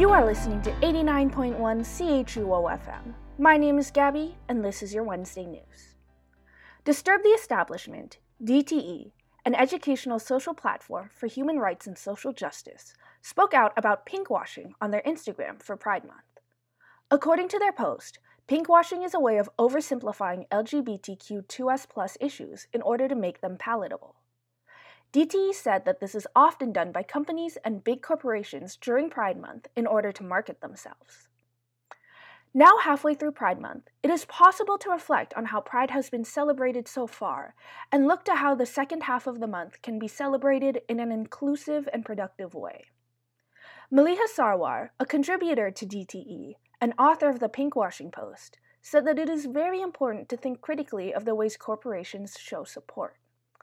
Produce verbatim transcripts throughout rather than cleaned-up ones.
You are listening to eighty-nine point one C H U O F M. My name is Gabby, and this is your Wednesday news. Disturb the Establishment, D T E, an educational social platform for human rights and social justice, spoke out about pinkwashing on their Instagram for Pride Month. According to their post, pinkwashing is a way of oversimplifying L G B T Q two S plus issues in order to make them palatable. D T E said that this is often done by companies and big corporations during Pride Month in order to market themselves. Now halfway through Pride Month, it is possible to reflect on how Pride has been celebrated so far and look to how the second half of the month can be celebrated in an inclusive and productive way. Maliha Sarwar, a contributor to D T E and author of the Pinkwashing Post, said that it is very important to think critically of the ways corporations show support.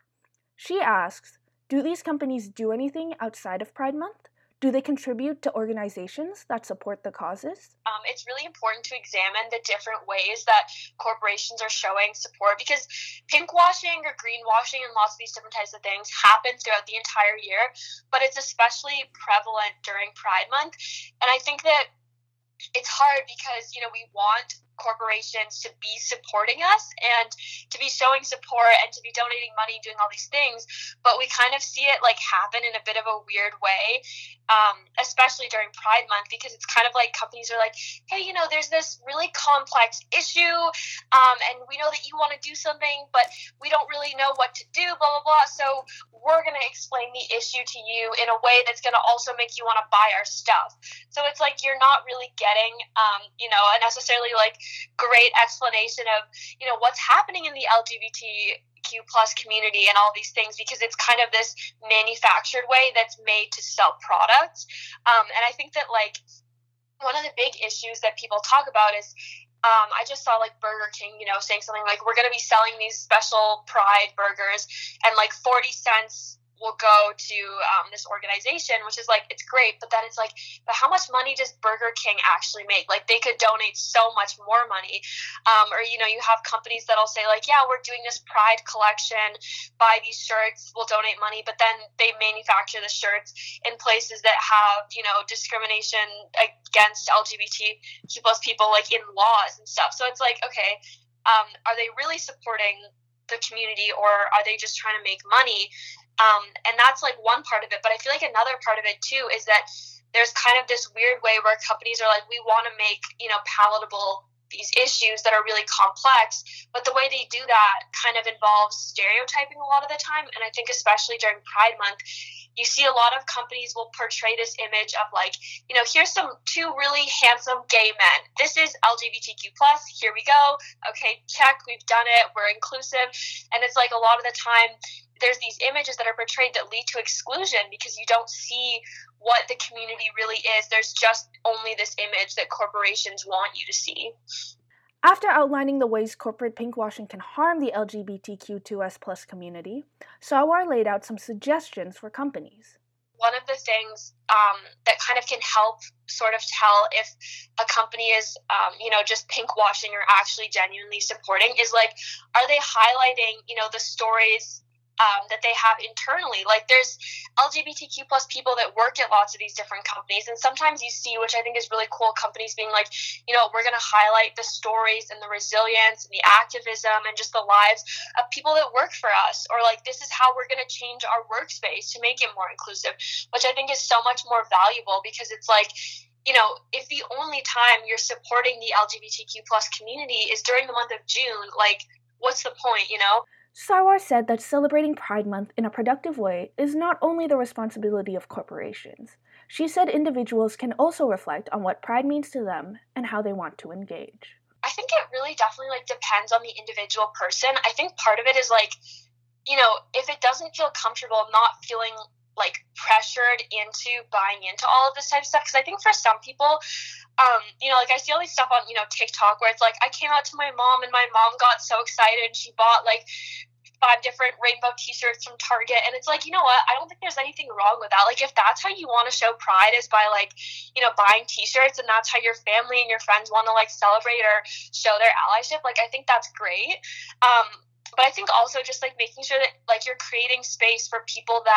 She asks, do these companies do anything outside of Pride Month? Do they contribute to organizations that support the causes? Um, it's really important to examine the different ways that corporations are showing support, because pinkwashing or greenwashing and lots of these different types of things happen throughout the entire year, but it's especially prevalent during Pride Month. And I think that it's hard because, you know, we want corporations to be supporting us and to be showing support and to be donating money and doing all these things, but we kind of see it like happen in a bit of a weird way, um, especially during Pride Month, because it's kind of like companies are like, hey, you know, there's this really complex issue, um, and we know that you want to do something, but we don't really know what to do, blah, blah, blah, so we're going to explain the issue to you in a way that's going to also make you want to buy our stuff. So it's like you're not really getting, um, you know, a necessarily like great explanation of, you know, what's happening in the L G B T Q plus community and all these things, because it's kind of this manufactured way that's made to sell products. Um, and I think that like one of the big issues that people talk about is, um, I just saw like Burger King, you know, saying something like, we're going to be selling these special Pride burgers and like forty cents will go to um, this organization, which is like, it's great, but then it's like, but how much money does Burger King actually make? Like, they could donate so much more money. Um, or, you know, you have companies that'll say like, yeah, we're doing this Pride collection, buy these shirts, we'll donate money, but then they manufacture the shirts in places that have, you know, discrimination against L G B T Q plus people, like in laws and stuff. So it's like, okay, um, are they really supporting the community, or are they just trying to make money? Um, and that's like one part of it. But I feel like another part of it too is that there's kind of this weird way where companies are like, we want to make, you know, palatable these issues that are really complex, but the way they do that kind of involves stereotyping a lot of the time. And I think especially during Pride Month, you see a lot of companies will portray this image of like, you know, here's some two really handsome gay men. This is L G B T Q plus. Here we go. Okay, check. We've done it. We're inclusive. And it's like a lot of the time there's these images that are portrayed that lead to exclusion because you don't see what the community really is. There's just only this image that corporations want you to see. After outlining the ways corporate pinkwashing can harm the L G B T Q two S plus community, Sawar laid out some suggestions for companies. One of the things um, that kind of can help sort of tell if a company is, um, you know, just pinkwashing or actually genuinely supporting is like, are they highlighting, you know, the stories Um, that they have internally? Like there's L G B T Q plus people that work at lots of these different companies, and sometimes you see, which I think is really cool, companies being like, you know, we're going to highlight the stories and the resilience and the activism and just the lives of people that work for us, or like this is how we're going to change our workspace to make it more inclusive, which I think is so much more valuable, because it's like, you know, if the only time you're supporting the L G B T Q plus community is during the month of June, like what's the point, you know? Sarwar said that celebrating Pride Month in a productive way is not only the responsibility of corporations. She said individuals can also reflect on what Pride means to them and how they want to engage. I think it really definitely like depends on the individual person. I think part of it is like, you know, if it doesn't feel comfortable, not feeling like pressured into buying into all of this type of stuff, because I think for some people, um, you know, like I see all these stuff on, you know, TikTok where it's like, I came out to my mom and my mom got so excited. She bought like five different rainbow t-shirts from Target. And it's like, you know what? I don't think there's anything wrong with that. Like if that's how you want to show pride is by like, you know, buying t-shirts, and that's how your family and your friends want to like celebrate or show their allyship, like I think that's great. Um, but I think also just like making sure that like you're creating space for people that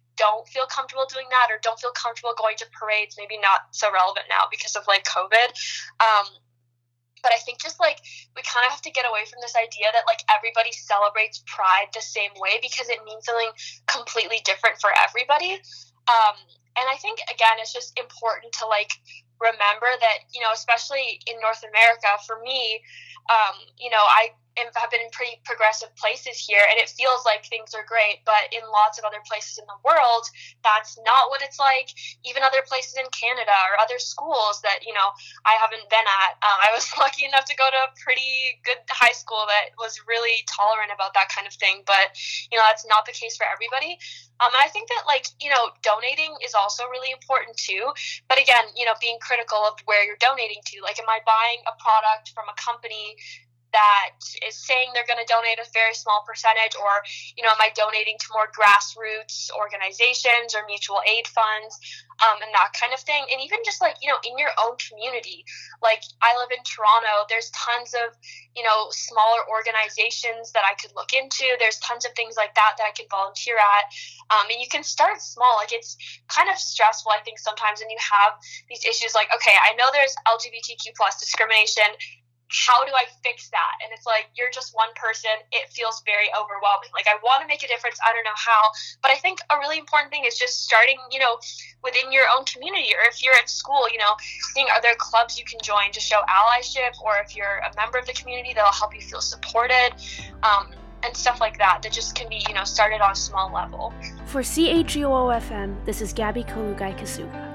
don't feel comfortable doing that or don't feel comfortable going to parades, maybe not so relevant now because of like COVID. Um, but I think just like we kind of have to get away from this idea that like everybody celebrates Pride the same way, because it means something completely different for everybody. Um, and I think, again, it's just important to like remember that, you know, especially in North America, for me, um, you know, I have been in pretty progressive places here, and it feels like things are great, but in lots of other places in the world, that's not what it's like. Even other places in Canada or other schools that, you know, I haven't been at. Um, I was lucky enough to go to a pretty good high school that was really tolerant about that kind of thing, but, you know, that's not the case for everybody. Um, and I think that, like, you know, donating is also really important too. But again, you know, being critical of where you're donating to. Like, am I buying a product from a company that is saying they're going to donate a very small percentage, or, you know, am I donating to more grassroots organizations or mutual aid funds, um, and that kind of thing. And even just like, you know, in your own community, like I live in Toronto, there's tons of, you know, smaller organizations that I could look into. There's tons of things like that that I could volunteer at. Um, and you can start small. Like, it's kind of stressful, I think, sometimes when you have these issues like, okay, I know there's L G B T Q plus discrimination. How do I fix that? And it's like, you're just one person. It feels very overwhelming. Like, I want to make a difference. I don't know how. But I think a really important thing is just starting, you know, within your own community. Or if you're at school, you know, seeing are there clubs you can join to show allyship, or if you're a member of the community, that'll help you feel supported, um, and stuff like that, that just can be, you know, started on a small level. For C H U O F M, this is Gabby Kolugai Kasuga.